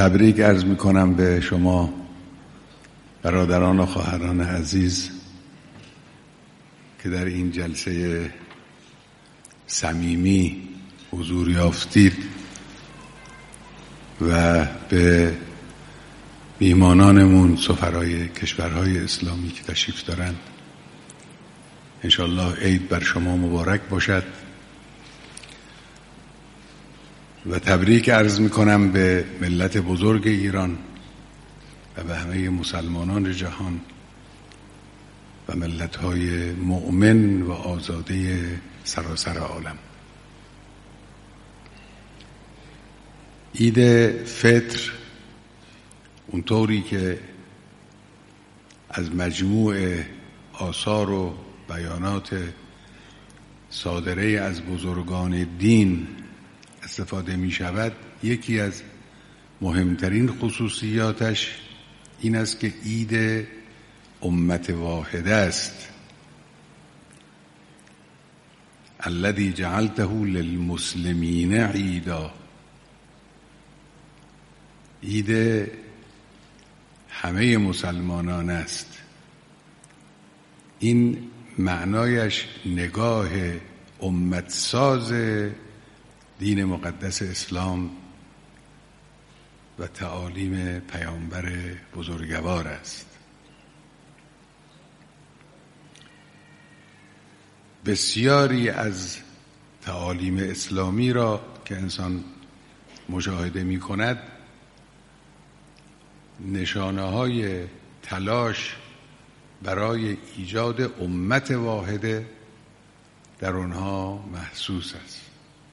تبریک عرض میکنم به شما برادران و خواهران عزیز که در این جلسه صمیمی حضور یافتید و به میهمانانمون سفرای کشورهای اسلامی که تشریف دارند انشالله عید بر شما مبارک باشد و تبریک عرض میکنم به ملت بزرگ ایران و به همه مسلمانان جهان و ملت‌های مؤمن و آزاده سراسر عالم. عید فطر اونطوری که از مجموع آثار و بیانات صادره از بزرگان دین استفاده می شود، یکی از مهمترین خصوصیاتش این است که عید امت واحده است. الذی جعلته للمسلمین عیدا، عید همه مسلمانان است. این معنایش نگاه امت ساز دین مقدس اسلام و تعالیم پیامبر بزرگوار است. بسیاری از تعالیم اسلامی را که انسان مشاهده می کند نشانه های تلاش برای ایجاد امت واحده در آنها محسوس است.